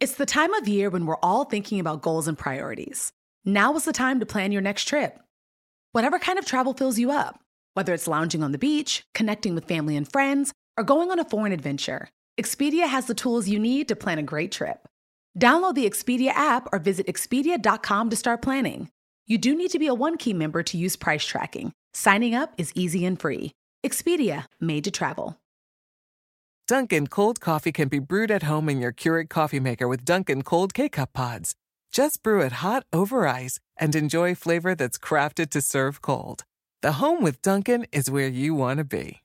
It's the time of year when we're all thinking about goals and priorities. Now is the time to plan your next trip. Whatever kind of travel fills you up, whether it's lounging on the beach, connecting with family and friends, or going on a foreign adventure, Expedia has the tools you need to plan a great trip. Download the Expedia app or visit Expedia.com to start planning. You do need to be a One-Key member to use price tracking. Signing up is easy and free. Expedia, made to travel. Dunkin' cold coffee can be brewed at home in your Keurig coffee maker with Dunkin' cold K-Cup pods. Just brew it hot over ice and enjoy flavor that's crafted to serve cold. The home with Dunkin' is where you want to be.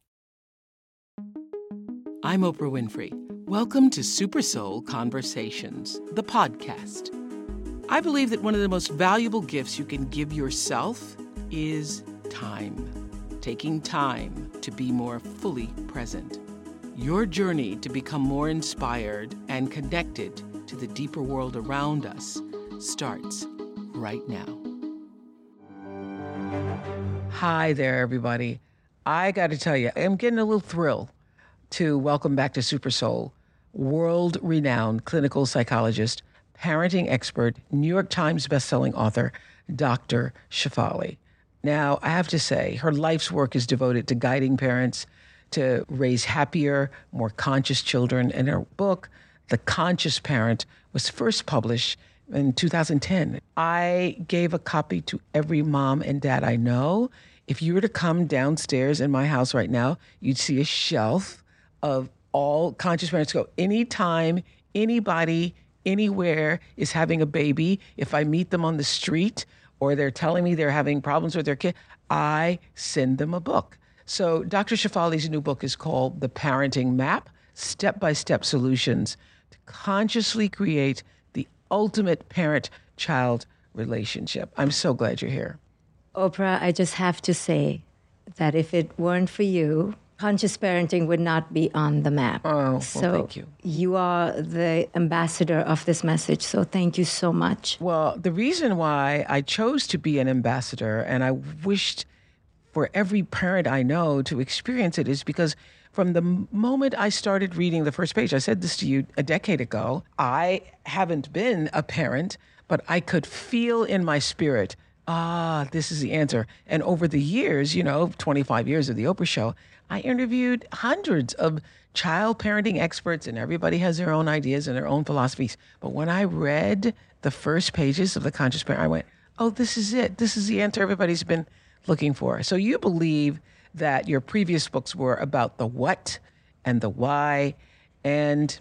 I'm Oprah Winfrey. Welcome to Super Soul Conversations, the podcast. I believe that one of the most valuable gifts you can give yourself is time. Taking time to be more fully present. Your journey to become more inspired and connected to the deeper world around us starts right now. Hi there, everybody. I got to tell you, I'm getting a little thrill to welcome back to Super Soul world-renowned clinical psychologist, parenting expert, New York Times bestselling author, Dr. Shefali. Now, I have to say, her life's work is devoted to guiding parents to raise happier, more conscious children. And her book, The Conscious Parent, was first published in 2010. I gave a copy to every mom and dad I know. If you were to come downstairs in my house right now, you'd see a shelf of all conscious parents. Go anytime, anybody, anywhere is having a baby. If I meet them on the street or they're telling me they're having problems with their kid, I send them a book. So Dr. Shefali's new book is called The Parenting Map, Step-by-Step Solutions to Consciously Create the Ultimate Parent-Child Relationship. I'm so glad you're here. Oprah, I just have to say that if it weren't for you, conscious parenting would not be on the map. Oh, well, so thank you. You are the ambassador of this message, so thank you so much. Well, the reason why I chose to be an ambassador, and I wished for every parent I know to experience it, is because from the moment I started reading the first page, I said this to you a decade ago, I haven't been a parent, but I could feel in my spirit, this is the answer. And over the years, 25 years of The Oprah Show, I interviewed hundreds of child parenting experts, and everybody has their own ideas and their own philosophies. But when I read the first pages of The Conscious Parent, I went, oh, this is it. This is the answer everybody's been looking for. So you believe that your previous books were about the what and the why, and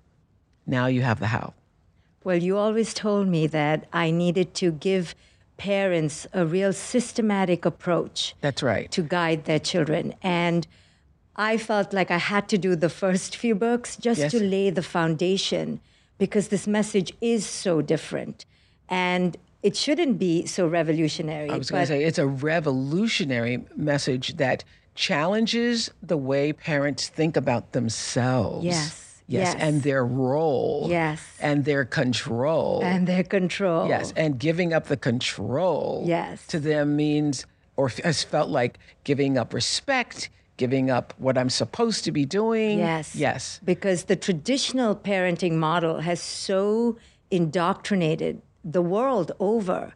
now you have the how. Well, you always told me that I needed to give parents a real systematic approach. That's right. To guide their children. And I felt like I had to do the first few books just to lay the foundation, because this message is so different. And it shouldn't be so revolutionary. I was going to say, it's a revolutionary message that challenges the way parents think about themselves. Yes, and their role. Yes. And their control. Yes, and giving up the control. Yes. To them means, or has felt like, giving up respect, giving up what I'm supposed to be doing. Yes. Because the traditional parenting model has so indoctrinated the world over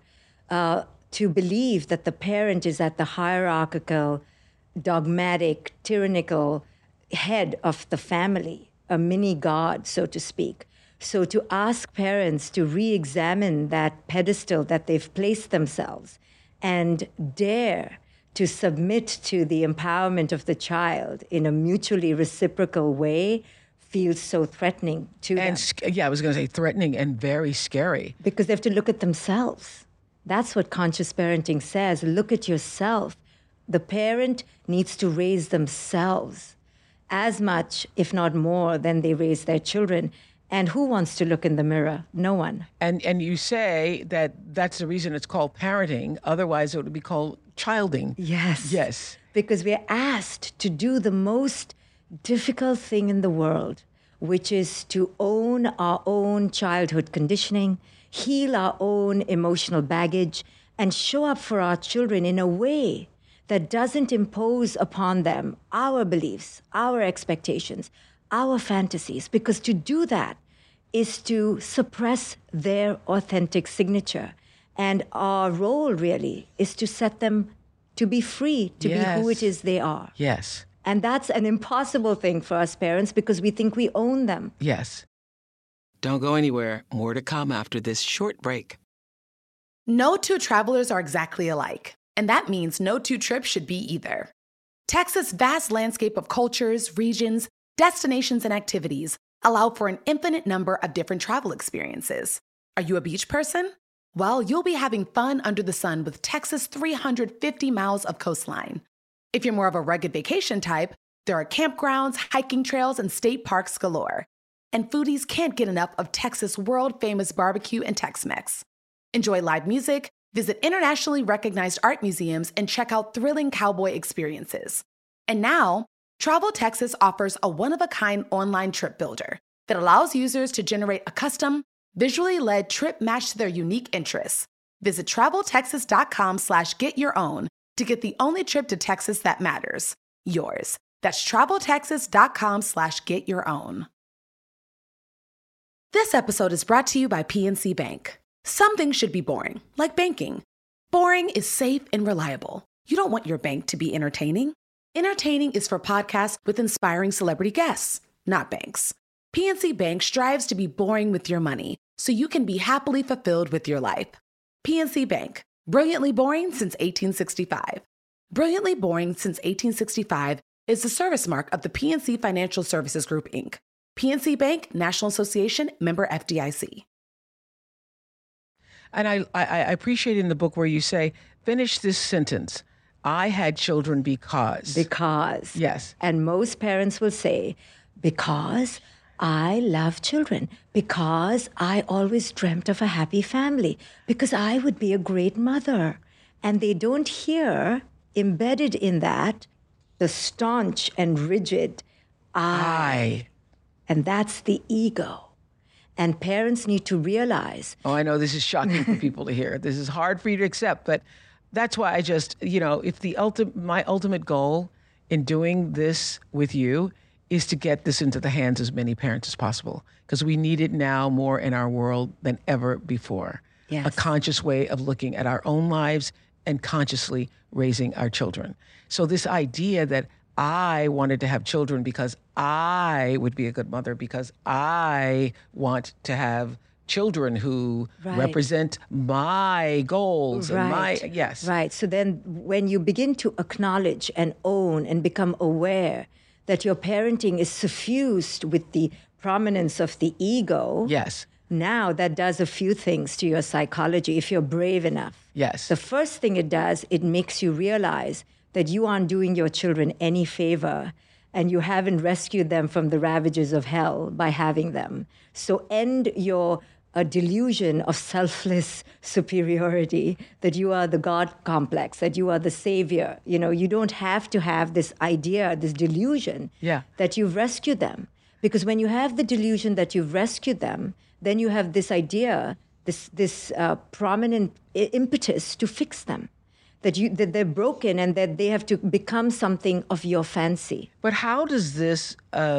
to believe that the parent is at the hierarchical, dogmatic, tyrannical head of the family, a mini god, so to speak. So to ask parents to re-examine that pedestal that they've placed themselves and dare to submit to the empowerment of the child in a mutually reciprocal way feels so threatening to them. I was going to say threatening and very scary. Because they have to look at themselves. That's what conscious parenting says. Look at yourself. The parent needs to raise themselves as much, if not more, than they raise their children. And who wants to look in the mirror? No one. And you say that that's the reason it's called parenting. Otherwise, it would be called childing. Yes. Because we're asked to do the most difficult thing in the world, which is to own our own childhood conditioning, heal our own emotional baggage, and show up for our children in a way that doesn't impose upon them our beliefs, our expectations, our fantasies. Because to do that is to suppress their authentic signature. And our role really is to set them to be free, to be who it is they are. Yes. And that's an impossible thing for us parents because we think we own them. Yes. Don't go anywhere. More to come after this short break. No two travelers are exactly alike, and that means no two trips should be either. Texas' vast landscape of cultures, regions, destinations, and activities allow for an infinite number of different travel experiences. Are you a beach person? Well, you'll be having fun under the sun with Texas' 350 miles of coastline. If you're more of a rugged vacation type, there are campgrounds, hiking trails, and state parks galore. And foodies can't get enough of Texas' world-famous barbecue and Tex-Mex. Enjoy live music, visit internationally recognized art museums, and check out thrilling cowboy experiences. And now, Travel Texas offers a one-of-a-kind online trip builder that allows users to generate a custom, visually led trip matched to their unique interests. Visit traveltexas.com/getyourown to get the only trip to Texas that matters, yours. That's traveltexas.com/getyourown. This episode is brought to you by PNC Bank. Some things should be boring, like banking. Boring is safe and reliable. You don't want your bank to be entertaining. Entertaining is for podcasts with inspiring celebrity guests, not banks. PNC Bank strives to be boring with your money so you can be happily fulfilled with your life. PNC Bank, brilliantly boring since 1865. Brilliantly boring since 1865 is the service mark of the PNC Financial Services Group, Inc. PNC Bank, National Association, member FDIC. And I appreciate in the book where you say, finish this sentence. I had children because. Because. Yes. And most parents will say, because I love children, because I always dreamt of a happy family, because I would be a great mother. And they don't hear, embedded in that, the staunch and rigid I. And that's the ego. And parents need to realize. Oh, I know this is shocking for people to hear. This is hard for you to accept, but that's why I just, if my ultimate goal in doing this with you is to get this into the hands of as many parents as possible, because we need it now more in our world than ever before. Yes. A conscious way of looking at our own lives and consciously raising our children. So this idea that I wanted to have children because I would be a good mother, because I want to have children who represent my goals and my, yes. Right. So then when you begin to acknowledge and own and become aware that your parenting is suffused with the prominence of the ego. Yes. Now that does a few things to your psychology if you're brave enough. Yes. The first thing it does, it makes you realize that you aren't doing your children any favor and you haven't rescued them from the ravages of hell by having them. So end your delusion of selfless superiority, that you are the God complex, that you are the savior. You don't have to have this idea, this delusion that you've rescued them. Because when you have the delusion that you've rescued them, then you have this idea, this prominent impetus to fix them. That they're broken and that they have to become something of your fancy. But how does this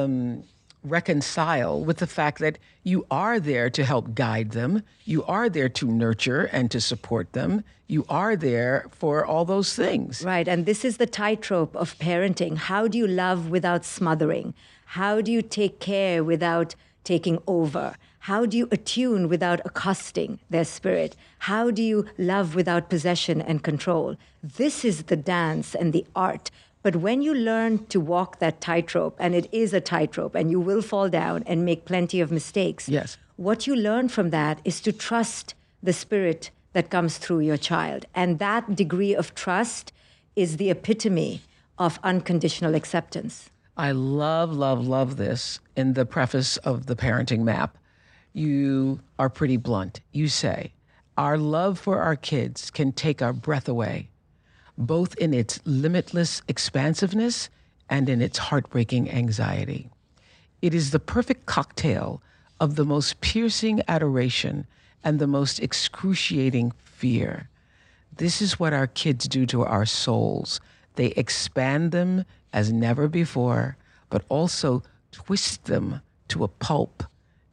reconcile with the fact that you are there to help guide them, you are there to nurture and to support them, you are there for all those things? Right, and this is the tightrope of parenting. How do you love without smothering? How do you take care without taking over? How do you attune without accosting their spirit? How do you love without possession and control? This is the dance and the art. But when you learn to walk that tightrope, and it is a tightrope, and you will fall down and make plenty of mistakes, yes, what you learn from that is to trust the spirit that comes through your child. And that degree of trust is the epitome of unconditional acceptance. I love, love, love this in the preface of the parenting map. You are pretty blunt. You say, our love for our kids can take our breath away, both in its limitless expansiveness and in its heartbreaking anxiety. It is the perfect cocktail of the most piercing adoration and the most excruciating fear. This is what our kids do to our souls. They expand them as never before, but also twist them to a pulp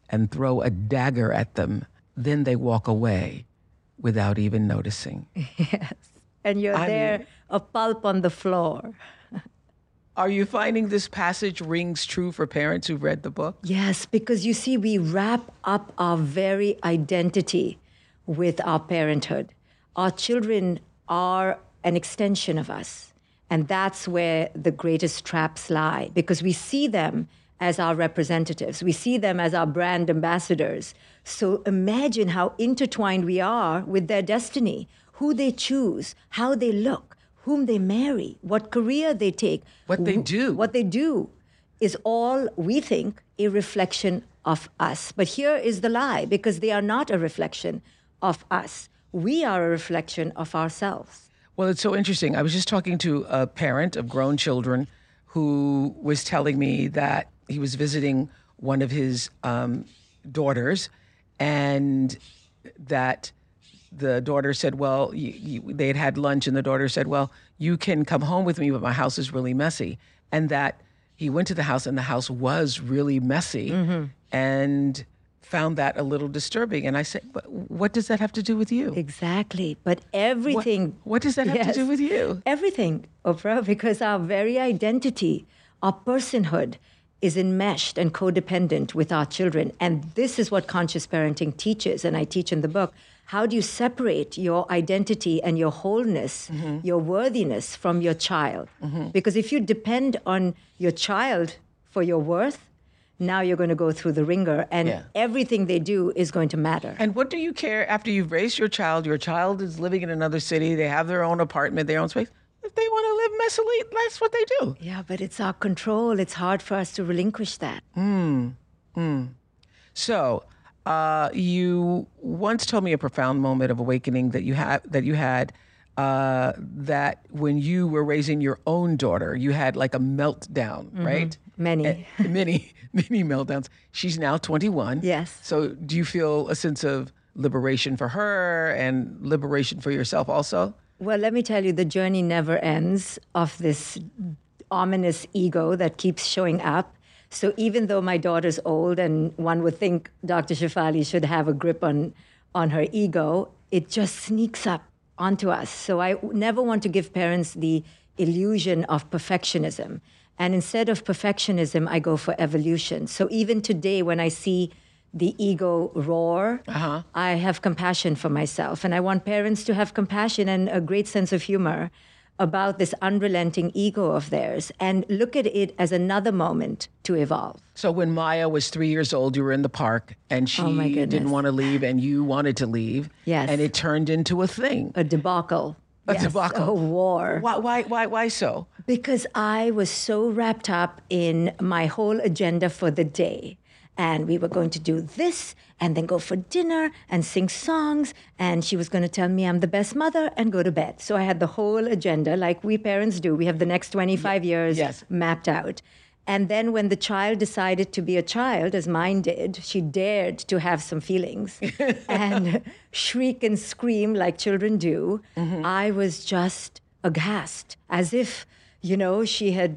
and throw a dagger at them. Then they walk away without even noticing. Yes. And you're there, a pulp on the floor. Are you finding this passage rings true for parents who've read the book? Yes, because you see, we wrap up our very identity with our parenthood. Our children are an extension of us. And that's where the greatest traps lie, because we see them as our representatives. We see them as our brand ambassadors. So imagine how intertwined we are with their destiny, who they choose, how they look, whom they marry, what career they take. What they do. What they do is all, we think, a reflection of us. But here is the lie, because they are not a reflection of us. We are a reflection of ourselves. Well, it's so interesting. I was just talking to a parent of grown children who was telling me that he was visiting one of his daughters, and that the daughter said, well, they had had lunch, and the daughter said, well, you can come home with me, but my house is really messy. And that he went to the house, and the house was really messy, and found that a little disturbing. And I said, but what does that have to do with you? Exactly. But everything... What does that have to do with you? Everything, Oprah, because our very identity, our personhood is enmeshed and codependent with our children. And this is what conscious parenting teaches, and I teach in the book. How do you separate your identity and your wholeness, your worthiness from your child? Because if you depend on your child for your worth, now you're going to go through the ringer, and everything they do is going to matter. And what do you care after you've raised your child is living in another city, they have their own apartment, their own space. If they want to live messily, that's what they do. Yeah, but it's our control. It's hard for us to relinquish that. So, you once told me a profound moment of awakening that you had that when you were raising your own daughter, you had like a meltdown, right? Many meltdowns. She's now 21. Yes. So do you feel a sense of liberation for her and liberation for yourself also? Well, let me tell you, the journey never ends of this ominous ego that keeps showing up. So even though my daughter's old and one would think Dr. Shefali should have a grip on her ego, it just sneaks up onto us. So I never want to give parents the illusion of perfectionism. And instead of perfectionism, I go for evolution. So even today, when I see the ego roar, I have compassion for myself. And I want parents to have compassion and a great sense of humor about this unrelenting ego of theirs and look at it as another moment to evolve. So when Maya was 3 years old, you were in the park and she didn't want to leave and you wanted to leave. Yes. And it turned into a thing. A debacle. A debacle. A war. Why so? Because I was so wrapped up in my whole agenda for the day. And we were going to do this and then go for dinner and sing songs. And she was going to tell me I'm the best mother and go to bed. So I had the whole agenda like we parents do. We have the next 25 years mapped out. And then when the child decided to be a child, as mine did, she dared to have some feelings and shriek and scream like children do. I was just aghast, as if... You know, she had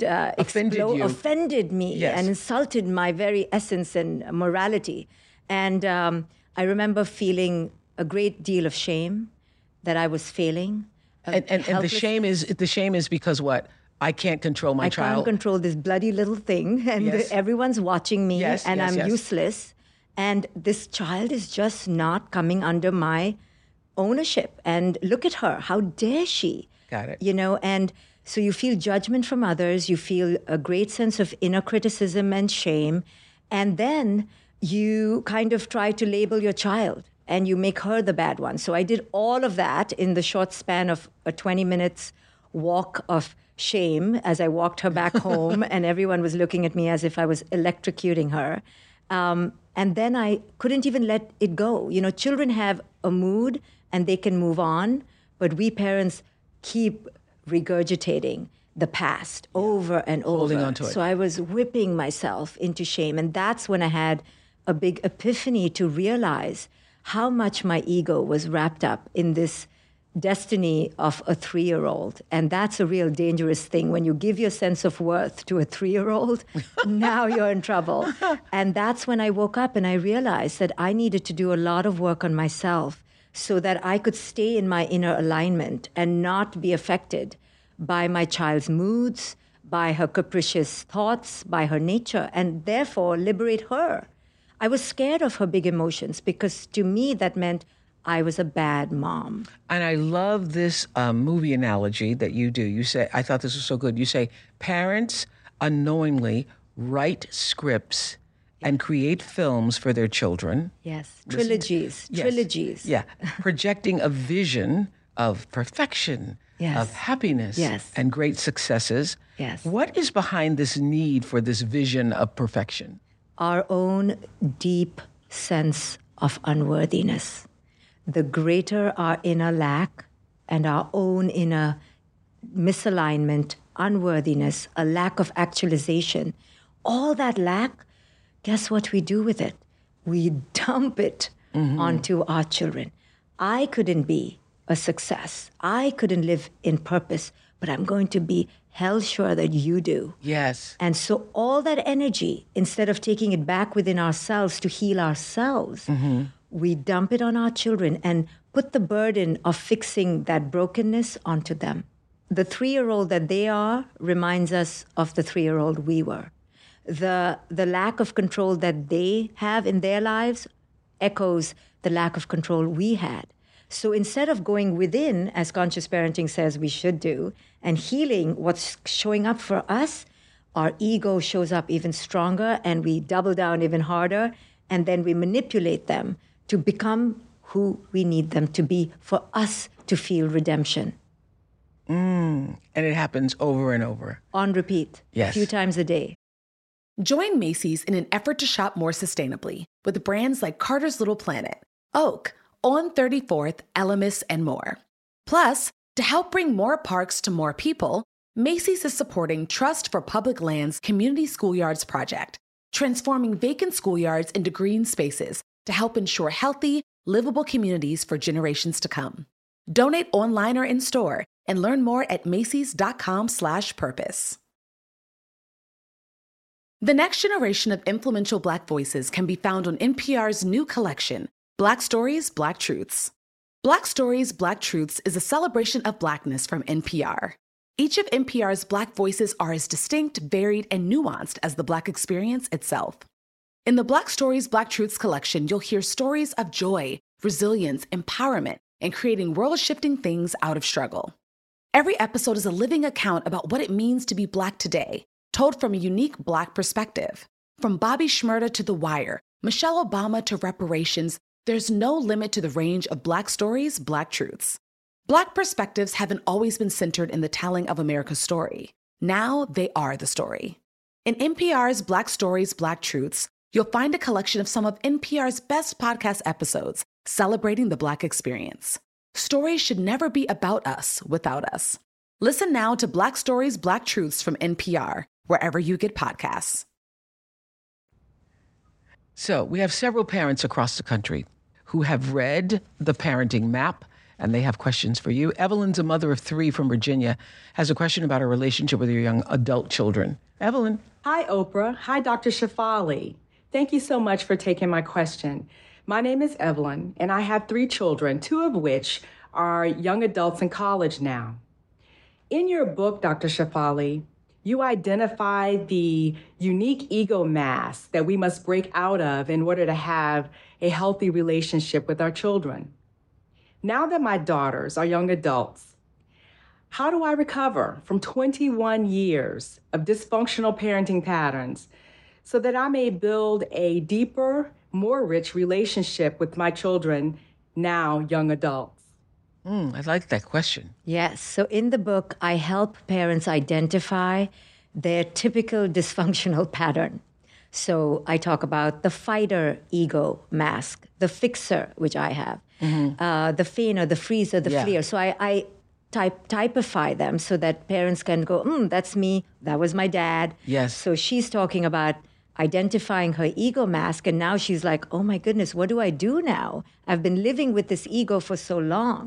offended me and insulted my very essence and morality. And I remember feeling a great deal of shame that I was failing. And the shame is because what? I can't control my child. I can't control this bloody little thing. And everyone's watching me and I'm useless. And this child is just not coming under my ownership. And look at her. How dare she? Got it. You know, and... So you feel judgment from others, you feel a great sense of inner criticism and shame, and then you kind of try to label your child and you make her the bad one. So I did all of that in the short span of a 20 minutes walk of shame as I walked her back home and everyone was looking at me as if I was electrocuting her. And then I couldn't even let it go. You know, children have a mood and they can move on, but we parents keep regurgitating the past over and over. Holding on to it. So I was whipping myself into shame. And that's when I had a big epiphany to realize how much my ego was wrapped up in this destiny of a 3-year-old. And that's a real dangerous thing. When you give your sense of worth to a 3-year-old, now you're in trouble. And that's when I woke up and I realized that I needed to do a lot of work on myself so that I could stay in my inner alignment and not be affected by my child's moods, by her capricious thoughts, by her nature, and therefore liberate her. I was scared of her big emotions because to me that meant I was a bad mom. And I love this movie analogy that you do. You say, I thought this was so good. You say, parents unknowingly write scripts and create films for their children. Yes, trilogies. Yeah, projecting a vision of perfection, of happiness, and great successes. Yes. What is behind this need for this vision of perfection? Our own deep sense of unworthiness. The greater our inner lack and our own inner misalignment, unworthiness, a lack of actualization, all that lack, guess what we do with it? We dump it onto our children. I couldn't be a success. I couldn't live in purpose, but I'm going to be hell sure that you do. Yes. And so all that energy, instead of taking it back within ourselves to heal ourselves, we dump it on our children and put the burden of fixing that brokenness onto them. The 3-year-old that they are reminds us of the 3-year-old we were. The lack of control that they have in their lives echoes the lack of control we had. So instead of going within, as conscious parenting says we should do, and healing what's showing up for us, our ego shows up even stronger and we double down even harder, and then we manipulate them to become who we need them to be for us to feel redemption. And it happens over and over. On repeat. Yes. A few times a day. Join Macy's in an effort to shop more sustainably with brands like Carter's Little Planet, Oak, On 34th, Elemis, and more. Plus, to help bring more parks to more people, Macy's is supporting Trust for Public Lands Community Schoolyards Project, transforming vacant schoolyards into green spaces to help ensure healthy, livable communities for generations to come. Donate online or in-store and learn more at macys.com/purpose. The next generation of influential Black voices can be found on NPR's new collection, Black Stories, Black Truths. Black Stories, Black Truths is a celebration of Blackness from NPR. Each of NPR's Black voices are as distinct, varied, and nuanced as the Black experience itself. In the Black Stories, Black Truths collection, you'll hear stories of joy, resilience, empowerment, and creating world-shifting things out of struggle. Every episode is a living account about what it means to be Black today, told from a unique Black perspective. From Bobby Shmurda to The Wire, Michelle Obama to reparations, there's no limit to the range of Black stories, Black truths. Black perspectives haven't always been centered in the telling of America's story. Now they are the story. In NPR's Black Stories, Black Truths, you'll find a collection of some of NPR's best podcast episodes celebrating the Black experience. Stories should never be about us without us. Listen now to Black Stories, Black Truths from NPR, wherever you get podcasts. So we have several parents across the country who have read the parenting map, and they have questions for you. Evelyn's a mother of 3 from Virginia, has a question about her relationship with her young adult children. Evelyn. Hi, Oprah. Hi, Dr. Shefali. Thank you so much for taking my question. My name is Evelyn, and I have 3 children, 2 of which are young adults in college now. In your book, Dr. Shefali, you identify the unique ego mask that we must break out of in order to have a healthy relationship with our children. Now that my daughters are young adults, how do I recover from 21 years of dysfunctional parenting patterns so that I may build a deeper, more rich relationship with my children, now young adults? I like that question. Yes. So in the book, I help parents identify their typical dysfunctional pattern. So I talk about the fighter ego mask, the fixer, which I have, the feigner, the freezer, the fleer. So I typify them so that parents can go, that's me, that was my dad. Yes. So she's talking about identifying her ego mask, and now she's like, oh my goodness, what do I do now? I've been living with this ego for so long.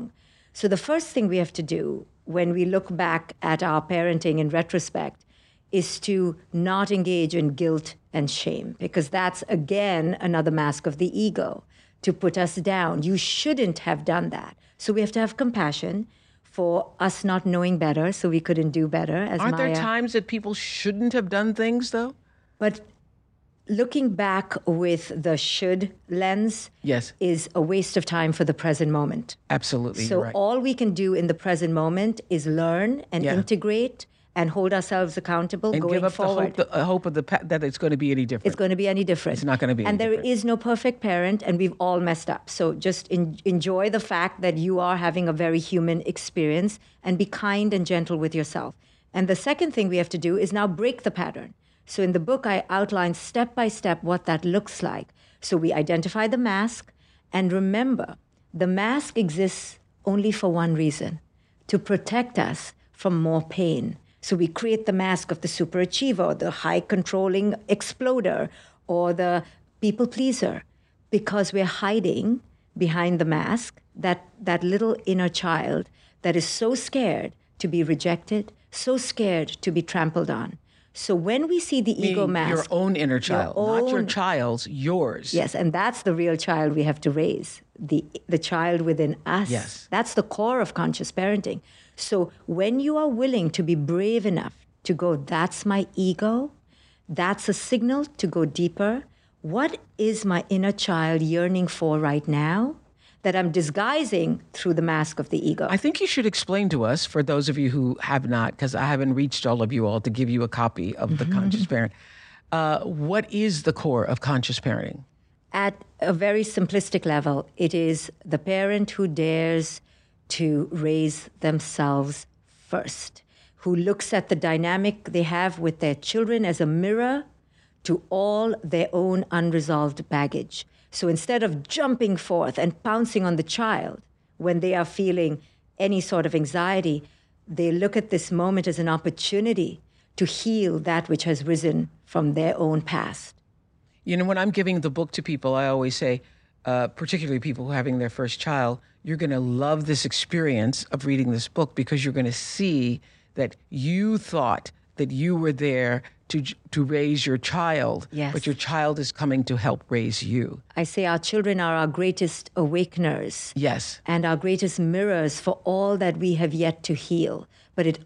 So the first thing we have to do when we look back at our parenting in retrospect is to not engage in guilt and shame, because that's, again, another mask of the ego to put us down. You shouldn't have done that. So we have to have compassion for us not knowing better, so we couldn't do better. As Aren't there Maya. times that people shouldn't have done things, though? But looking back with the should lens Yes. is a waste of time for the present moment. Absolutely, So you're right. all we can do in the present moment is learn and Yeah. integrate and hold ourselves accountable And going give up forward. the hope of that it's going to be any different. It's going to be any different. It's not going to be any And there different. is no perfect parent, and we've all messed up. So just enjoy the fact that you are having a very human experience, and be kind and gentle with yourself. And the second thing we have to do is now break the pattern. So in the book, I outline step by step what that looks like. So we identify the mask, and remember, the mask exists only for one reason: to protect us from more pain. So we create the mask of the superachiever, the high controlling exploder, or the people pleaser, because we're hiding behind the mask that little inner child that is so scared to be rejected, so scared to be trampled on. So when we see the ego Meaning mask, your own inner child, not your own- child's, yours. yes, and that's the real child we have to raise, the child within us. Yes. That's the core of conscious parenting. So when you are willing to be brave enough to go, that's my ego, that's a signal to go deeper. What is my inner child yearning for right now that I'm disguising through the mask of the ego? I think you should explain to us, for those of you who have not, because I haven't reached all of you all to give you a copy of The Conscious Parent, what is the core of conscious parenting? At a very simplistic level, it is the parent who dares to raise themselves first, who looks at the dynamic they have with their children as a mirror to all their own unresolved baggage. So instead of jumping forth and pouncing on the child when they are feeling any sort of anxiety, they look at this moment as an opportunity to heal that which has risen from their own past. You know, when I'm giving the book to people, I always say, particularly people who are having their first child, you're going to love this experience of reading this book, because you're going to see that you thought that you were there to raise your child, Yes. but your child is coming to help raise you. I say our children are our greatest awakeners. Yes. And our greatest mirrors for all that we have yet to heal. But it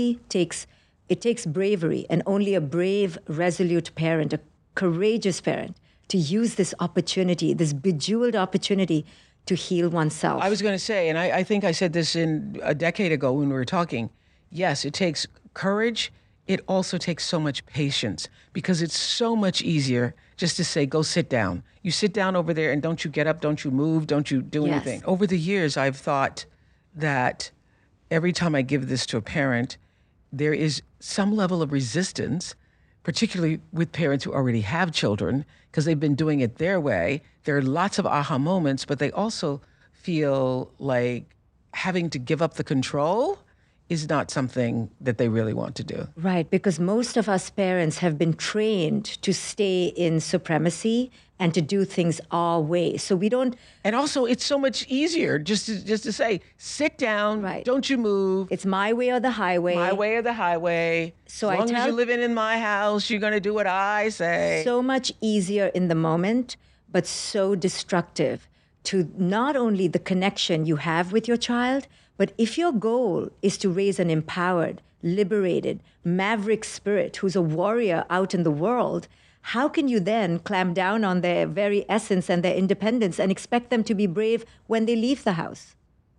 takes bravery, and only a brave, resolute parent, a courageous parent, to use this opportunity, this bejeweled opportunity, to heal oneself. I was going to say, and I think I said this in a decade ago when we were talking, yes, it takes courage. It also takes so much patience, because it's so much easier just to say, go sit down. You sit down over there, and don't you get up, don't you move, don't you do Yes. anything. Over the years, I've thought that every time I give this to a parent, there is some level of resistance, particularly with parents who already have children, because they've been doing it their way. There are lots of aha moments, but they also feel like having to give up the control is not something that they really want to do. Right, because most of us parents have been trained to stay in supremacy and to do things our way. So we don't, And also, it's so much easier just to say, sit down, Right. don't you move, it's my way or the highway. my way or the highway. So as I long as tell- you're living in my house, you're going to do what I say. So much easier in the moment, but so destructive to not only the connection you have with your child, but if your goal is to raise an empowered, liberated, maverick spirit who's a warrior out in the world, how can you then clamp down on their very essence and their independence and expect them to be brave when they leave the house?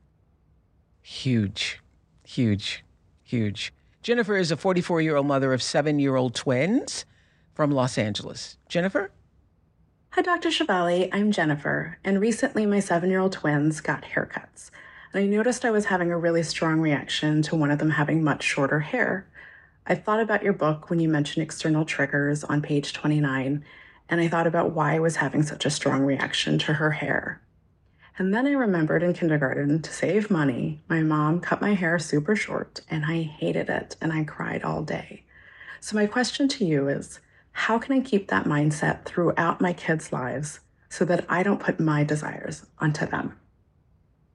Huge, huge, huge. Jennifer is a 44-year-old mother of 7-year-old twins from Los Angeles. Jennifer? Hi, Dr. Shefali. I'm Jennifer, and recently my 7-year-old twins got haircuts. And I noticed I was having a really strong reaction to one of them having much shorter hair. I thought about your book when you mentioned external triggers on page 29, and I thought about why I was having such a strong reaction to her hair. And then I remembered in kindergarten, to save money, my mom cut my hair super short, and I hated it, and I cried all day. So my question to you is, how can I keep that mindset throughout my kids' lives so that I don't put my desires onto them?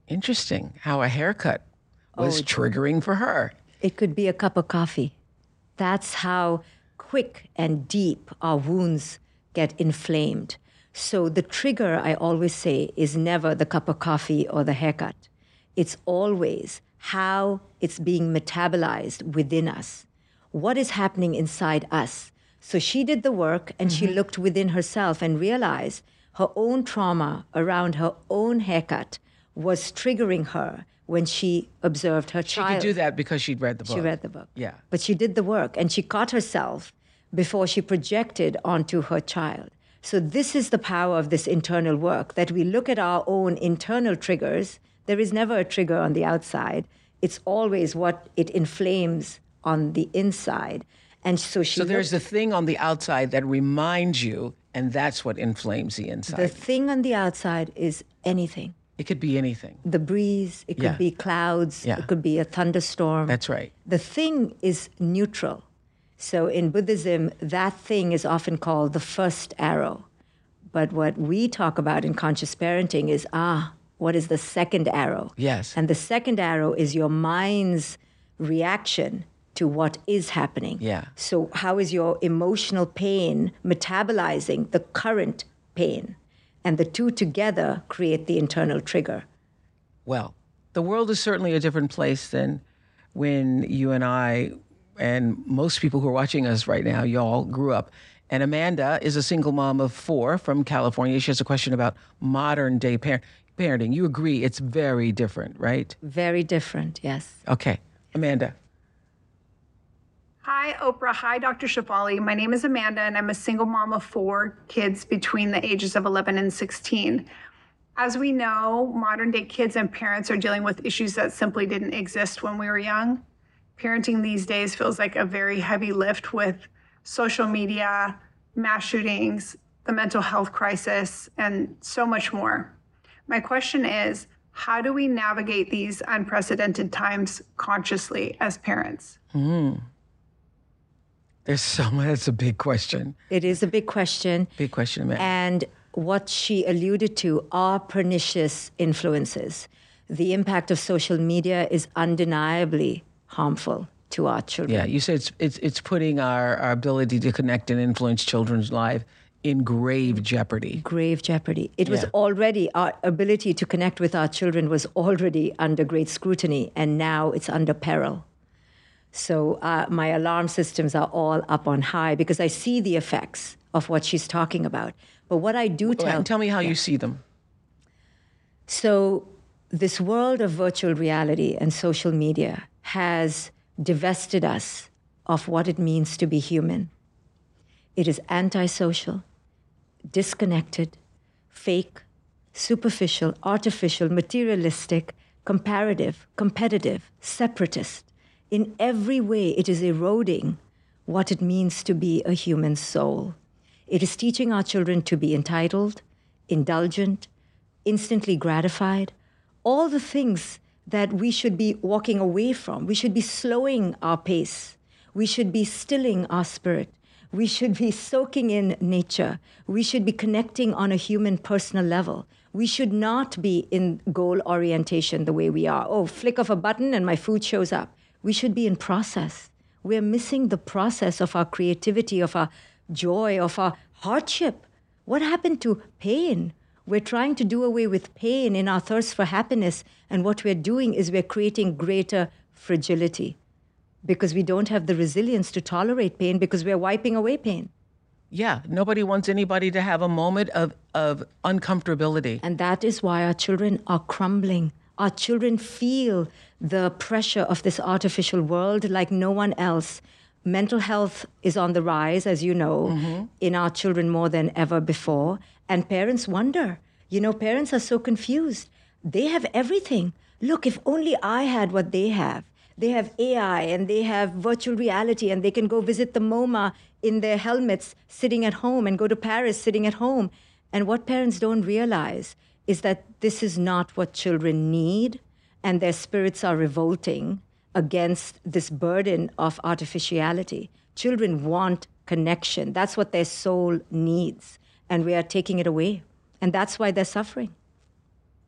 Interesting how a haircut was triggering for her. It could be a cup of coffee. That's how quick and deep our wounds get inflamed. So the trigger, I always say, is never the cup of coffee or the haircut. It's always how it's being metabolized within us. What is happening inside us? So she did the work and she looked within herself and realized her own trauma around her own haircut was triggering her when she observed her child. She could do that because she'd read the book. She read the book. Yeah. But she did the work and she caught herself before she projected onto her child. So this is the power of this internal work, that we look at our own internal triggers. There is never a trigger on the outside. It's always what it inflames on the inside. And so she. So there's the thing on the outside that reminds you, and that's what inflames the inside. The thing on the outside is anything. It could be anything. The breeze, it could be clouds, it could be a thunderstorm. That's right. The thing is neutral. So in Buddhism, that thing is often called the first arrow. But what we talk about in conscious parenting is, what is the second arrow? Yes. And the second arrow is your mind's reaction to what is happening. Yeah. So how is your emotional pain metabolizing the current pain? And the two together create the internal trigger. Well, the world is certainly a different place than when you and I and most people who are watching us right now, y'all grew up. And Amanda is a single mom of 4 from California. She has a question about modern day parenting. You agree it's very different, right? Very different, yes. Okay. Amanda. Hi, Oprah. Hi, Dr. Shefali. My name is Amanda, and I'm a single mom of 4 kids between the ages of 11 and 16. As we know, modern day kids and parents are dealing with issues that simply didn't exist when we were young. Parenting these days feels like a very heavy lift with social media, mass shootings, the mental health crisis, and so much more. My question is, how do we navigate these unprecedented times consciously as parents? There's so much. That's a big question. It is a big question. Big question, Amanda. And what she alluded to are pernicious influences. The impact of social media is undeniably harmful to our children. Yeah, you said it's putting our ability to connect and influence children's lives in grave jeopardy. Grave jeopardy. It was already, our ability to connect with our children was already under great scrutiny, and now it's under peril. So my alarm systems are all up on high because I see the effects of what she's talking about. But what I do tell me how you see them. So this world of virtual reality and social media has divested us of what it means to be human. It is antisocial, disconnected, fake, superficial, artificial, materialistic, comparative, competitive, separatist. In every way, it is eroding what it means to be a human soul. It is teaching our children to be entitled, indulgent, instantly gratified, all the things that we should be walking away from. We should be slowing our pace. We should be stilling our spirit. We should be soaking in nature. We should be connecting on a human personal level. We should not be in goal orientation the way we are. Oh, flick of a button and my food shows up. We should be in process. We're missing the process of our creativity, of our joy, of our hardship. What happened to pain? We're trying to do away with pain in our thirst for happiness. And what we're doing is we're creating greater fragility because we don't have the resilience to tolerate pain because we're wiping away pain. Yeah, nobody wants anybody to have a moment of uncomfortability. And that is why our children are crumbling. Our children feel the pressure of this artificial world like no one else. Mental health is on the rise, as you know, in our children more than ever before. And parents wonder. You know, parents are so confused. They have everything. Look, if only I had what they have. They have AI and they have virtual reality and they can go visit the MoMA in their helmets sitting at home and go to Paris sitting at home. And what parents don't realize is that this is not what children need, and their spirits are revolting against this burden of artificiality. Children want connection. That's what their soul needs, and we are taking it away. And that's why they're suffering.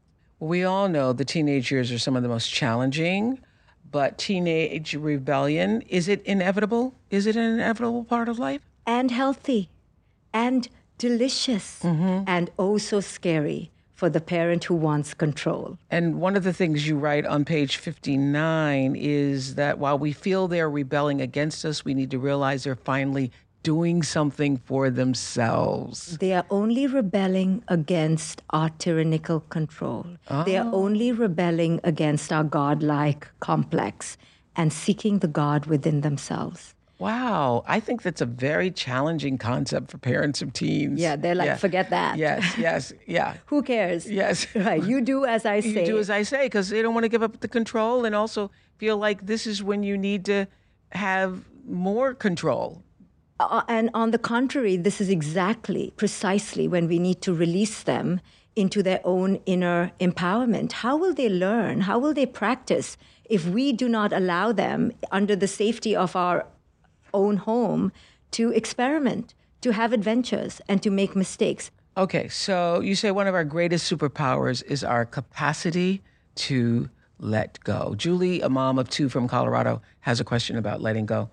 We all know the teenage years are some of the most challenging, but teenage rebellion, is it inevitable? Is it an inevitable part of life? And healthy and delicious and oh so scary for the parent who wants control. And one of the things you write on page 59 is that while we feel they're rebelling against us, we need to realize they're finally doing something for themselves. They are only rebelling against our tyrannical control. They are only rebelling against our godlike complex and seeking the God within themselves. Wow. I think that's a very challenging concept for parents of teens. Yeah, they're like, forget that. Yes, yeah. Who cares? Yes. Right, you do as I say. You do as I say, because they don't want to give up the control and also feel like this is when you need to have more control. And on the contrary, this is precisely when we need to release them into their own inner empowerment. How will they learn? How will they practice if we do not allow them, under the safety of our own home, to experiment, to have adventures, and to make mistakes? Okay, so you say one of our greatest superpowers is our capacity to let go. Julie, a mom of 2 from Colorado, has a question about letting go.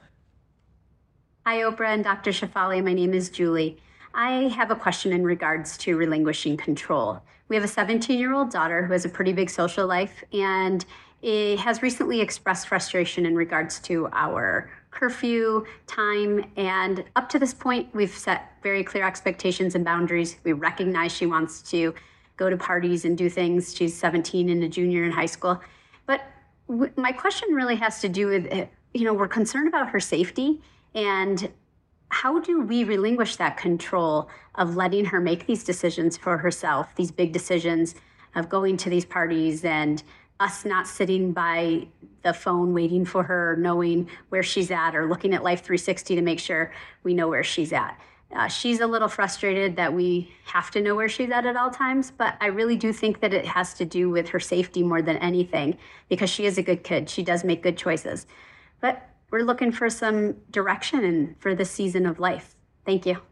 Hi, Oprah and Dr. Shefali. My name is Julie. I have a question in regards to relinquishing control. We have a 17-year-old daughter who has a pretty big social life and has recently expressed frustration in regards to our curfew time. And up to this point, we've set very clear expectations and boundaries. We recognize she wants to go to parties and do things. She's 17 and a junior in high school. But my question really has to do with, we're concerned about her safety. And how do we relinquish that control of letting her make these decisions for herself, these big decisions of going to these parties and us not sitting by the phone waiting for her, knowing where she's at, or looking at Life 360 to make sure we know where she's at. She's a little frustrated that we have to know where she's at all times, but I really do think that it has to do with her safety more than anything, because she is a good kid. She does make good choices. But we're looking for some direction for this season of life. Thank you.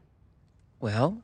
Well,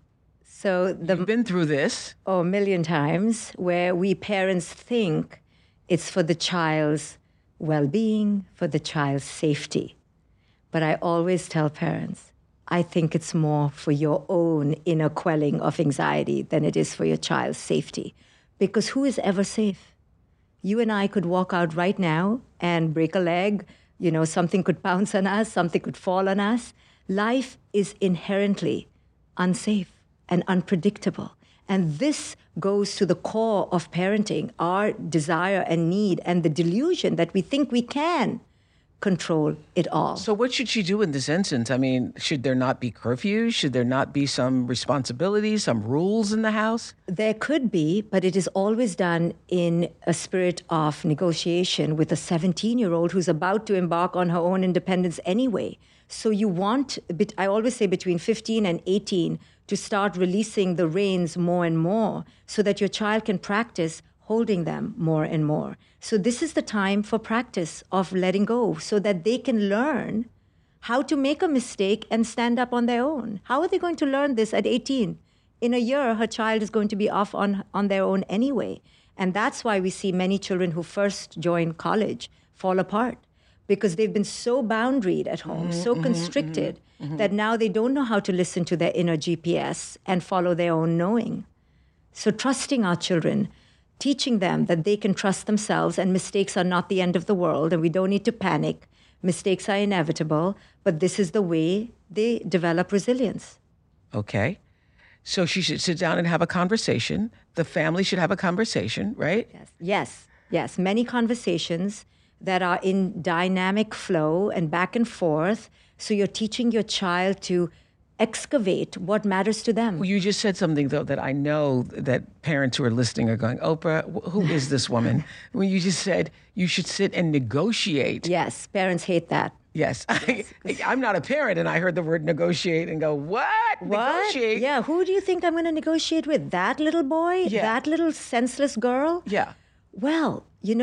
so you've been through this. Oh, a million times, where we parents think it's for the child's well-being, for the child's safety. But I always tell parents, I think it's more for your own inner quelling of anxiety than it is for your child's safety. Because who is ever safe? You and I could walk out right now and break a leg. Something could pounce on us, something could fall on us. Life is inherently unsafe and unpredictable. And this goes to the core of parenting, our desire and need and the delusion that we think we can control it all. So what should she do in this instance? I mean, should there not be curfews? Should there not be some responsibilities, some rules in the house? There could be, but it is always done in a spirit of negotiation with a 17-year-old who's about to embark on her own independence anyway. So you want, I always say between 15 and 18, to start releasing the reins more and more so that your child can practice holding them more and more. So this is the time for practice of letting go so that they can learn how to make a mistake and stand up on their own. How are they going to learn this at 18? In a year, her child is going to be off on their own anyway. And that's why we see many children who first join college fall apart, because they've been so boundaried at home, so constricted, that now they don't know how to listen to their inner GPS and follow their own knowing. So trusting our children, teaching them that they can trust themselves and mistakes are not the end of the world and we don't need to panic. Mistakes are inevitable, but this is the way they develop resilience. Okay. So she should sit down and have a conversation. The family should have a conversation, right? Yes. Many conversations that are in dynamic flow and back and forth. So you're teaching your child to excavate what matters to them. Well, you just said something, though, that I know that parents who are listening are going, Oprah, who is this woman? When you just said you should sit and negotiate. Yes, parents hate that. Yes. I'm not a parent, and I heard the word negotiate and go, what? Negotiate? Yeah, who do you think I'm going to negotiate with? That little boy? Yeah. That little senseless girl? Yeah. Well,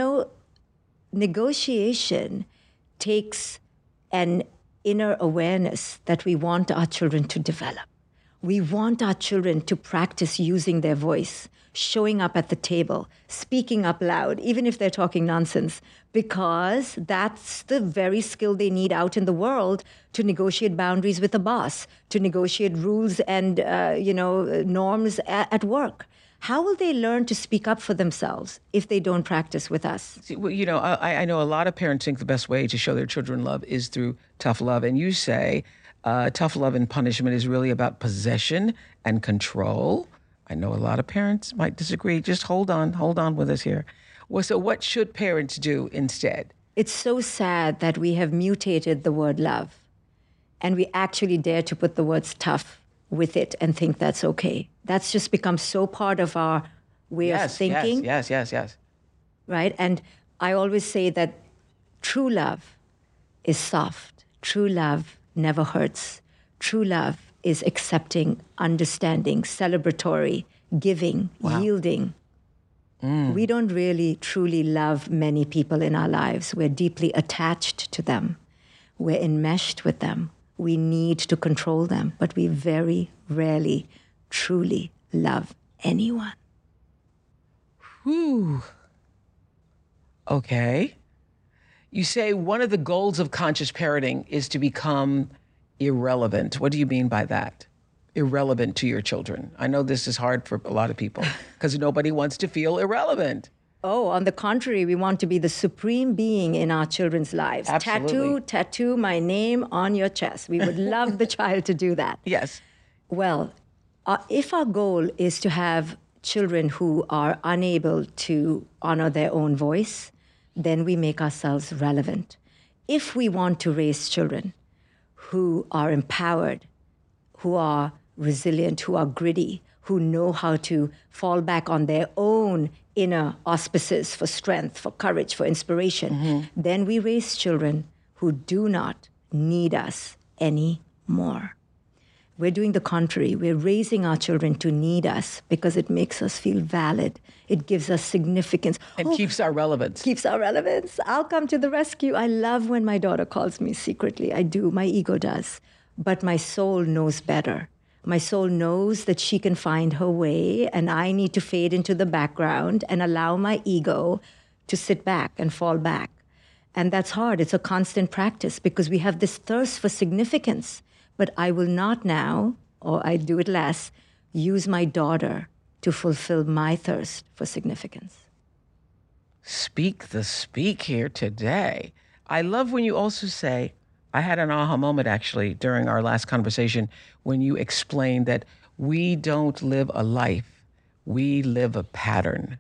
negotiation takes an inner awareness that we want our children to develop. We want our children to practice using their voice, showing up at the table, speaking up loud, even if they're talking nonsense, because that's the very skill they need out in the world to negotiate boundaries with a boss, to negotiate rules and norms at work. How will they learn to speak up for themselves if they don't practice with us? See, well, I know a lot of parents think the best way to show their children love is through tough love. And you say tough love and punishment is really about possession and control. I know a lot of parents might disagree. Just hold on with us here. Well, so what should parents do instead? It's so sad that we have mutated the word love, and we actually dare to put the words tough with it and think that's okay. That's just become so part of our way of thinking. Yes. Right? And I always say that true love is soft. True love never hurts. True love is accepting, understanding, celebratory, giving, yielding. We don't really truly love many people in our lives. We're deeply attached to them. We're enmeshed with them. We need to control them, but we very rarely truly love anyone. Whew. Okay. You say one of the goals of conscious parenting is to become irrelevant. What do you mean by that? Irrelevant to your children. I know this is hard for a lot of people because nobody wants to feel irrelevant. Oh, on the contrary, we want to be the supreme being in our children's lives. Absolutely. Tattoo my name on your chest. We would love the child to do that. Yes. Well, if our goal is to have children who are unable to honor their own voice, then we make ourselves relevant. If we want to raise children who are empowered, who are resilient, who are gritty, who know how to fall back on their own inner auspices for strength, for courage, for inspiration, then we raise children who do not need us anymore. We're doing the contrary. We're raising our children to need us because it makes us feel valid. It gives us significance. And keeps our relevance. Keeps our relevance. I'll come to the rescue. I love when my daughter calls me secretly. I do. My ego does. But my soul knows better. My soul knows that she can find her way, and I need to fade into the background and allow my ego to sit back and fall back. And that's hard. It's a constant practice because we have this thirst for significance. But I will not now, or I do it less, use my daughter to fulfill my thirst for significance. Speak the speak here today. I love when you also say, I had an aha moment actually during our last conversation when you explained that we don't live a life, we live a pattern.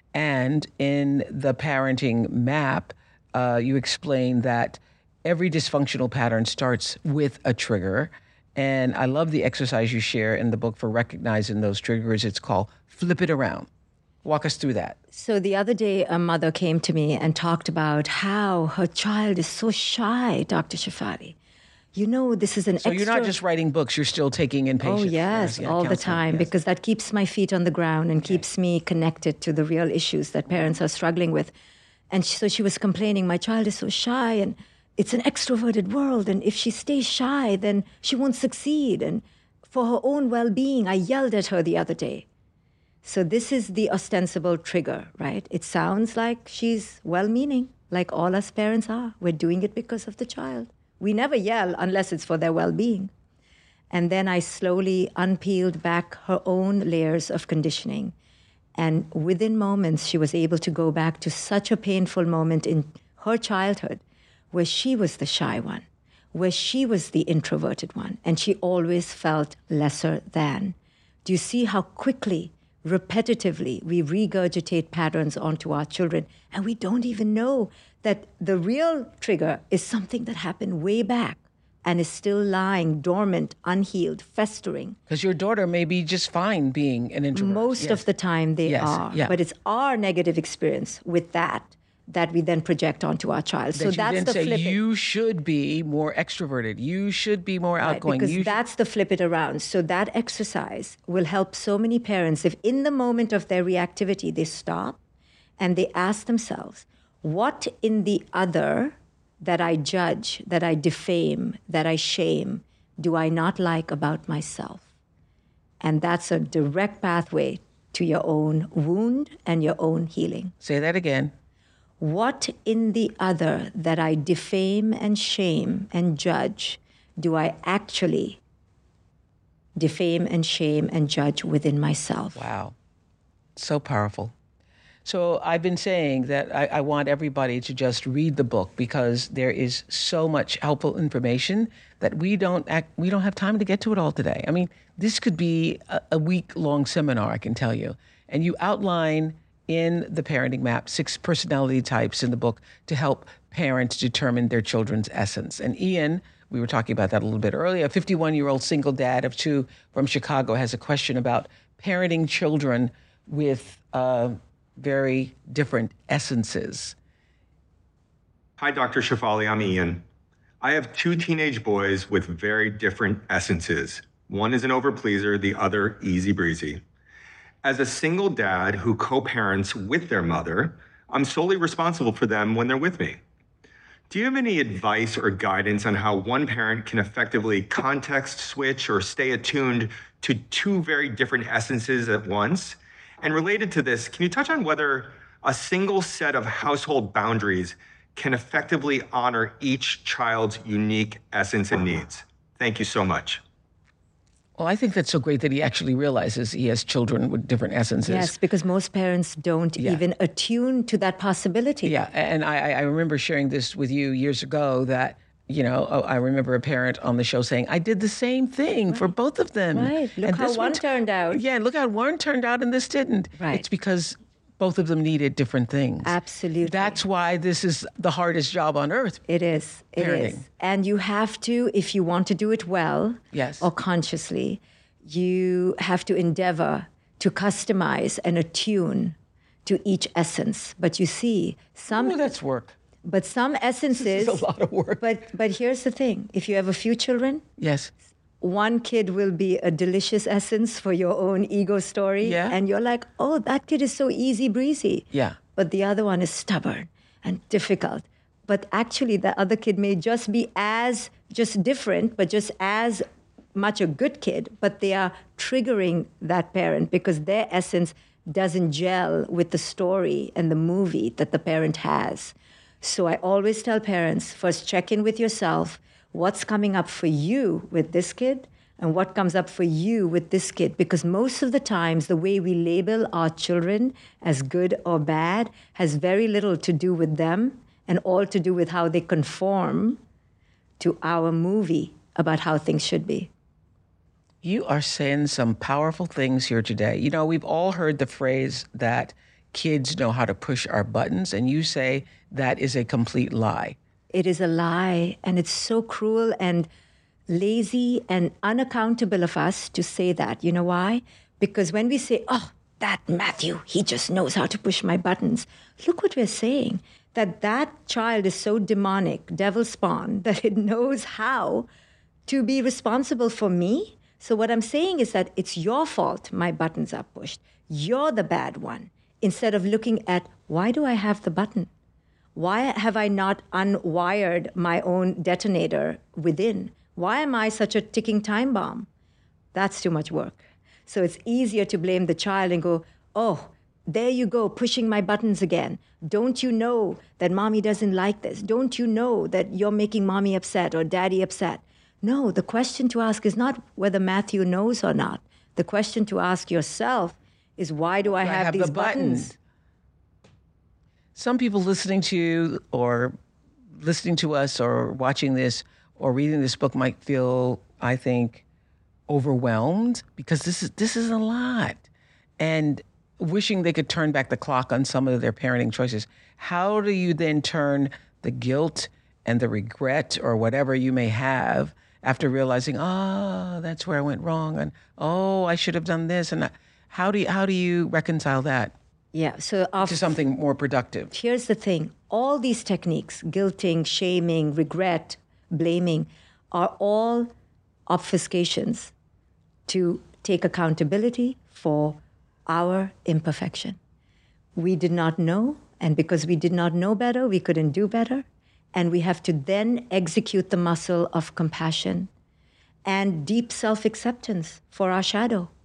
And in the parenting map, you explained that every dysfunctional pattern starts with a trigger. And I love the exercise you share in the book for recognizing those triggers. It's called Flip It Around. Walk us through that. So the other day, a mother came to me and talked about how her child is so shy, Dr. Shefali. You know, this is So you're not just writing books, you're still taking in patients. Oh, yes, all the time, because that keeps my feet on the ground and keeps me connected to the real issues that parents are struggling with. And so she was complaining, my child is so shy and it's an extroverted world. And if she stays shy, then she won't succeed. And for her own well-being, I yelled at her the other day. So this is the ostensible trigger, right? It sounds like she's well-meaning, like all us parents are. We're doing it because of the child. We never yell unless it's for their well-being. And then I slowly unpeeled back her own layers of conditioning. And within moments, she was able to go back to such a painful moment in her childhood where she was the shy one, where she was the introverted one, and she always felt lesser than. Do you see how quickly, repetitively, we regurgitate patterns onto our children, and we don't even know that the real trigger is something that happened way back and is still lying dormant, unhealed, festering. Because your daughter may be just fine being an introvert. Most of the time they are. Yeah. But it's our negative experience with that we then project onto our child. So that's the flip it. You should be more extroverted. You should be more outgoing. Because that's the flip it around. So that exercise will help so many parents if in the moment of their reactivity, they stop and they ask themselves, what in the other that I judge, that I defame, that I shame, do I not like about myself? And that's a direct pathway to your own wound and your own healing. Say that again. What in the other that I defame and shame and judge do I actually defame and shame and judge within myself? Wow. So powerful. So I've been saying that I want everybody to just read the book because there is so much helpful information that we don't have time to get to it all today. I mean, this could be a week-long seminar, I can tell you. And you outline in the Parenting Map 6 personality types in the book to help parents determine their children's essence. And Ian, we were talking about that a little bit earlier, a 51-year-old single dad of 2 from Chicago has a question about parenting children with very different essences. Hi, Dr. Shefali. I'm Ian. I have 2 teenage boys with very different essences. One is an overpleaser, the other easy breezy. As a single dad who co-parents with their mother, I'm solely responsible for them when they're with me. Do you have any advice or guidance on how one parent can effectively context switch or stay attuned to 2 very different essences at once? And related to this, can you touch on whether a single set of household boundaries can effectively honor each child's unique essence and needs? Thank you so much. Well, I think that's so great that he actually realizes he has children with different essences. Yes, because most parents don't even attune to that possibility. Yeah, and I remember sharing this with you years ago that, I remember a parent on the show saying, I did the same thing for both of them. Right, look how one turned out. Yeah, look how one turned out and this didn't. Right. It's because both of them needed different things. Absolutely. That's why this is the hardest job on earth. It is. It is. And you have to, if you want to do it well or consciously, you have to endeavor to customize and attune to each essence. But you see, that's work. But some essences... This is a lot of work. But here's the thing. If you have a few children... Yes. One kid will be a delicious essence for your own ego story. Yeah. And you're like, oh, that kid is so easy breezy. Yeah. But the other one is stubborn and difficult. But actually, the other kid may just be just different, but just as much a good kid. But they are triggering that parent because their essence doesn't gel with the story and the movie that the parent has. So I always tell parents, first check in with yourself. What's coming up for you with this kid and what comes up for you with this kid? Because most of the times, the way we label our children as good or bad has very little to do with them and all to do with how they conform to our movie about how things should be. You are saying some powerful things here today. We've all heard the phrase that kids know how to push our buttons, and you say that is a complete lie. It is a lie, and it's so cruel and lazy and unaccountable of us to say that. You know why? Because when we say, oh, that Matthew, he just knows how to push my buttons. Look what we're saying, that child is so demonic, devil spawn, that it knows how to be responsible for me. So what I'm saying is that it's your fault my buttons are pushed. You're the bad one. Instead of looking at, why do I have the button? Why have I not unwired my own detonator within? Why am I such a ticking time bomb? That's too much work. So it's easier to blame the child and go, oh, there you go, pushing my buttons again. Don't you know that mommy doesn't like this? Don't you know that you're making mommy upset or daddy upset? No, the question to ask is not whether Matthew knows or not. The question to ask yourself is, why do I have these buttons? Some people listening to you or listening to us or watching this or reading this book might feel, I think, overwhelmed because this is a lot. And wishing they could turn back the clock on some of their parenting choices. How do you then turn the guilt and the regret or whatever you may have after realizing, that's where I went wrong, and I should have done this, and how do you reconcile that? Yeah, so to something more productive. Here's the thing. All these techniques, guilting, shaming, regret, blaming, are all obfuscations to take accountability for our imperfection. We did not know, and because we did not know better, we couldn't do better. And we have to then execute the muscle of compassion and deep self-acceptance for our shadow.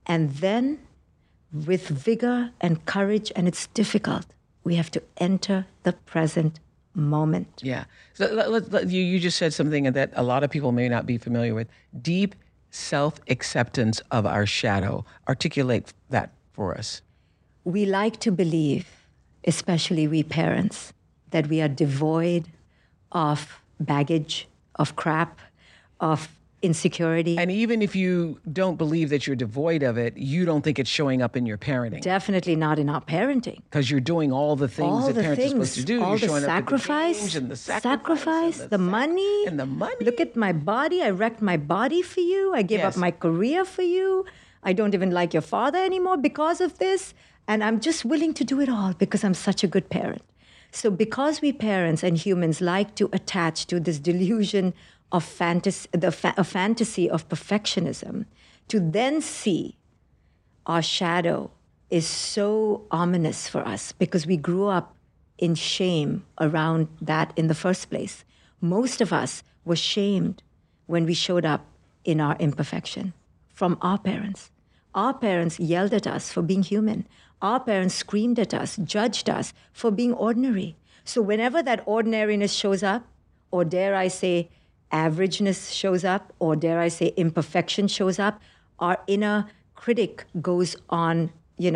And then with vigor and courage, and it's difficult, we have to enter the present moment. Yeah. So you just said something that a lot of people may not be familiar with. Deep self-acceptance of our shadow. Articulate that for us. We like to believe, especially we parents, that we are devoid of baggage, of crap, of insecurity. And even if you don't believe that you're devoid of it, you don't think it's showing up in your parenting. Definitely not in our parenting. Because you're doing all the things that parents are supposed to do. All you're the showing sacrifice, up at the games and the sacrifice, the money. And the money. Look at my body. I wrecked my body for you. I gave up my career for you. I don't even like your father anymore because of this. And I'm just willing to do it all because I'm such a good parent. So because we parents and humans like to attach to this delusion of fantasy, a fantasy of perfectionism, to then see our shadow is so ominous for us because we grew up in shame around that in the first place. Most of us were shamed when we showed up in our imperfection from our parents. Our parents yelled at us for being human. Our parents screamed at us, judged us for being ordinary. So whenever that ordinariness shows up, or dare I say, averageness shows up, or dare I say, imperfection shows up, our inner critic goes on,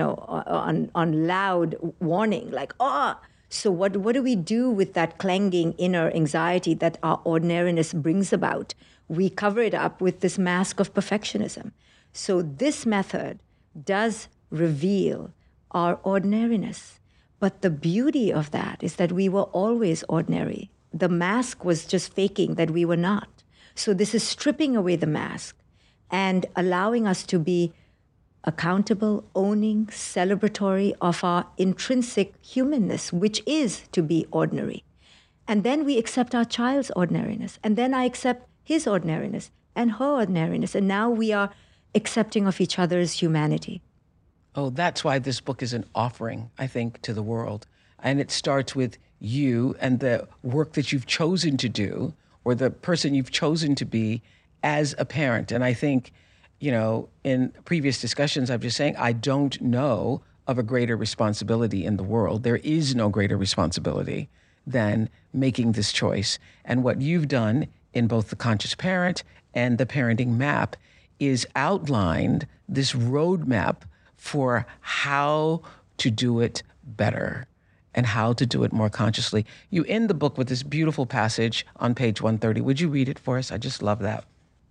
on loud warning, like, So what do we do with that clanging inner anxiety that our ordinariness brings about? We cover it up with this mask of perfectionism. So this method does reveal our ordinariness. But the beauty of that is that we were always ordinary. The mask was just faking that we were not. So this is stripping away the mask and allowing us to be accountable, owning, celebratory of our intrinsic humanness, which is to be ordinary. And then we accept our child's ordinariness. And then I accept his ordinariness and her ordinariness. And now we are accepting of each other's humanity. Oh, that's why this book is an offering, I think, to the world. And it starts with you and the work that you've chosen to do, or the person you've chosen to be as a parent. And I think, in previous discussions, I'm just saying, I don't know of a greater responsibility in the world. There is no greater responsibility than making this choice. And what you've done in both The Conscious Parent and The Parenting Map is outlined this roadmap for how to do it better and how to do it more consciously. You end the book with this beautiful passage on page 130. Would you read it for us? I just love that.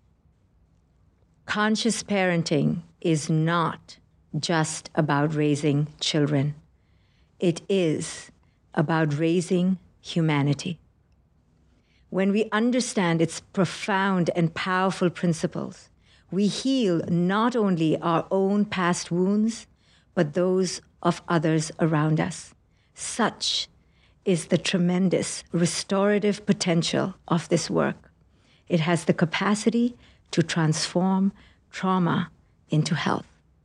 Conscious parenting is not just about raising children. It is about raising humanity. When we understand its profound and powerful principles, we heal not only our own past wounds, but those of others around us. Such is the tremendous restorative potential of this work. It has the capacity to transform trauma into health.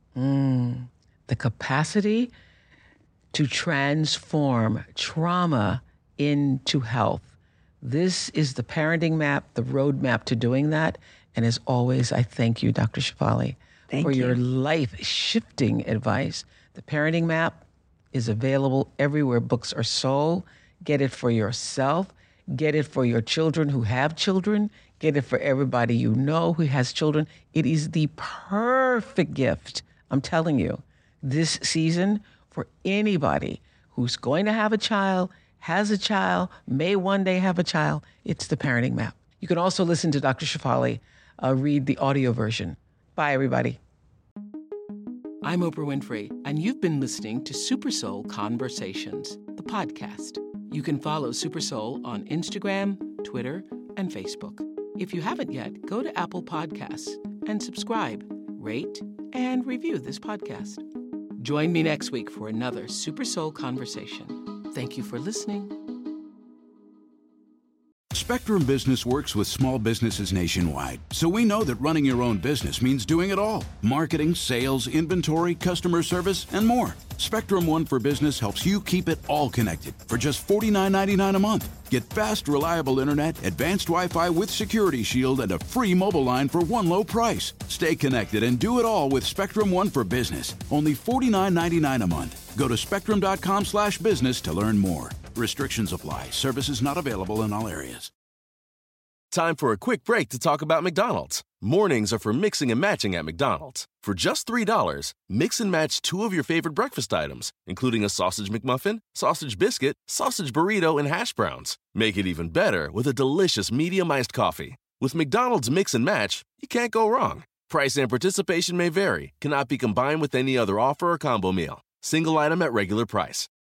The capacity to transform trauma into health. This is the parenting map, the roadmap to doing that. And as always, I thank you, Dr. Shefali, for your life-shifting advice. The parenting map is available everywhere books are sold. Get it for yourself. Get it for your children who have children. Get it for everybody you know who has children. It is the perfect gift, I'm telling you, this season for anybody who's going to have a child, has a child, may one day have a child. It's the parenting map. You can also listen to Dr. Shefali read the audio version. Bye, everybody. I'm Oprah Winfrey, and you've been listening to Super Soul Conversations, the podcast. You can follow Super Soul on Instagram, Twitter, and Facebook. If you haven't yet, go to Apple Podcasts and subscribe, rate, and review this podcast. Join me next week for another Super Soul Conversation. Thank you for listening. Spectrum Business works with small businesses nationwide, so we know that running your own business means doing it all. Marketing, sales, inventory, customer service, and more. Spectrum One for Business helps you keep it all connected for just $49.99 a month. Get fast, reliable internet, advanced Wi-Fi with Security Shield, and a free mobile line for one low price. Stay connected and do it all with Spectrum One for Business. Only $49.99 a month. Go to spectrum.com/business to learn more. Restrictions apply. Services not available in all areas. Time for a quick break to talk about McDonald's. Mornings are for mixing and matching at McDonald's. For just $3, mix and match 2 of your favorite breakfast items, including a sausage McMuffin, sausage biscuit, sausage burrito, and hash browns. Make it even better with a delicious medium iced coffee. With McDonald's Mix and Match, you can't go wrong. Price and participation may vary. Cannot be combined with any other offer or combo meal. Single item at regular price.